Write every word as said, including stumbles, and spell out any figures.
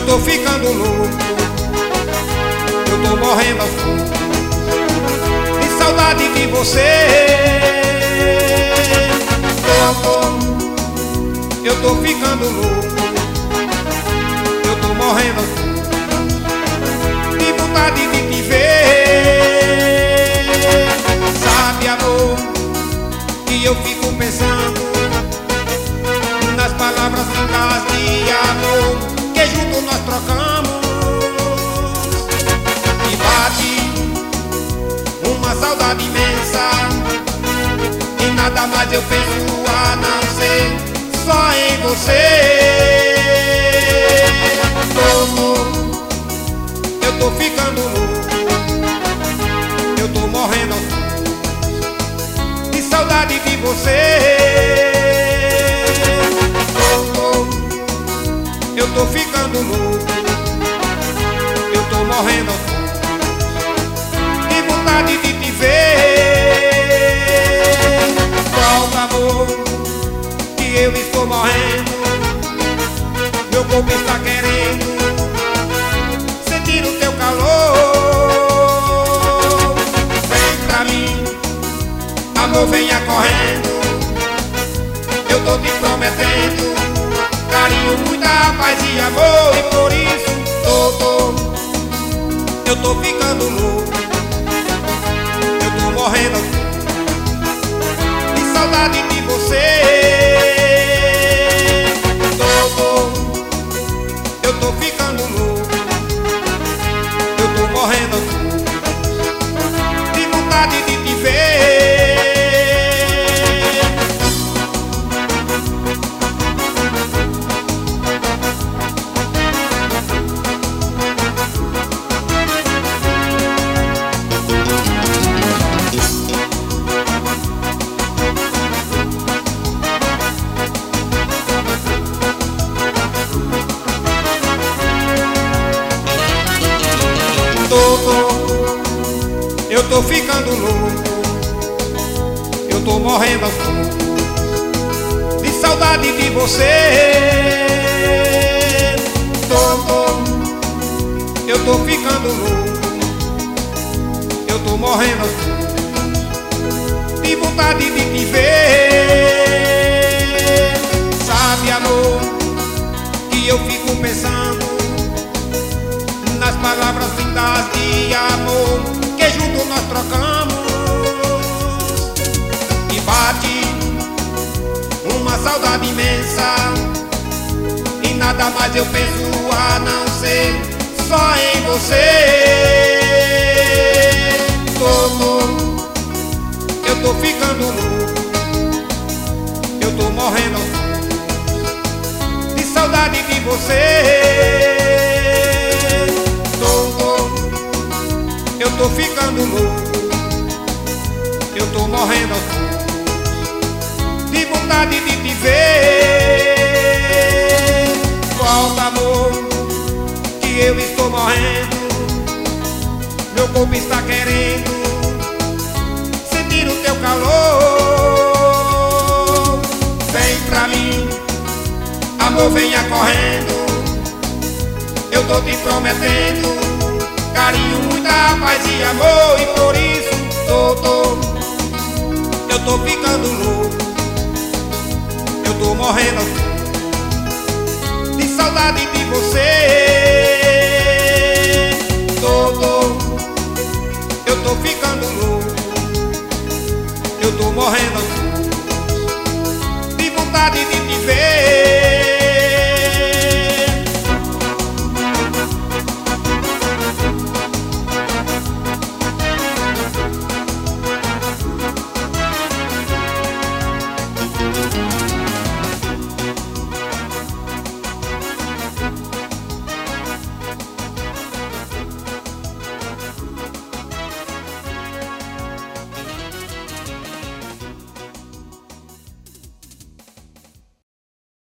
Eu tô ficando louco, eu tô morrendo aos poucos de saudade de você. Tô, tô, eu tô ficando louco, eu tô morrendo aos poucos de vontade de te ver. Sabe, amor, que eu fico pensando nas palavras lindas de amor que junto nós trocamos. E bate uma saudade imensa e nada mais eu penso a não ser só em você. Tô, tô, eu tô ficando louco, eu tô morrendo aos poucos de saudade de você. Eu tô ficando louco, eu tô morrendo aos poucos de vontade de te ver. Volta, amor, que eu estou morrendo, meu corpo está querendo sentir o teu calor. Vem pra mim, amor, venha correndo, eu tô te prometendo carinho, muita paz e amor. E por isso tô, tô, eu tô ficando louco, eu tô morrendo de saudade de você. Tô, tô, eu tô ficando louco, eu tô morrendo de vontade de te ver. Tô, tô, eu tô ficando louco, eu tô morrendo aos poucos de saudade de você. Tô, tô, eu tô ficando louco, eu tô morrendo aos poucos de vontade de te ver. Sabe, amor, que eu fico pensando nas palavras lindas de amor que junto nós trocamos. E bate uma saudade imensa e nada mais eu penso a não ser só em você. Tô, tô, eu tô ficando louco, eu tô morrendo de saudade de você. Eu tô ficando louco, eu tô morrendo aos poucos de vontade de te ver. Volta, amor, que eu estou morrendo, meu corpo está querendo sentir o teu calor. Vem pra mim, amor, venha correndo, eu tô te prometendo carinho, muita paz e amor. E por isso tô, tô, eu tô ficando louco, eu tô morrendo de saudade de você. Tô, tô, eu tô ficando louco, eu tô morrendo de vontade de te ver.